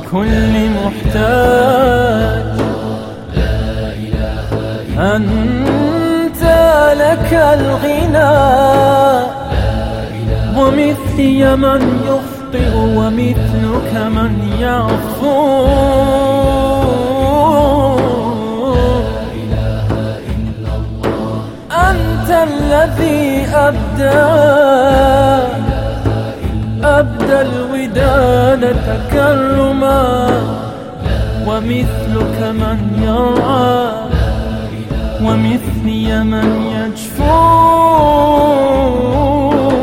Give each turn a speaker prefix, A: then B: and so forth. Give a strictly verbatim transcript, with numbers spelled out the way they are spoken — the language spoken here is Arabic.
A: كل محتاج. أنت لك الغنى ومثلي من يخطئ ومثلك من يعفو. أنت الذي أبدى أبدى الوداد تكرما ومثلك من يرعى ومثلي من يرعى.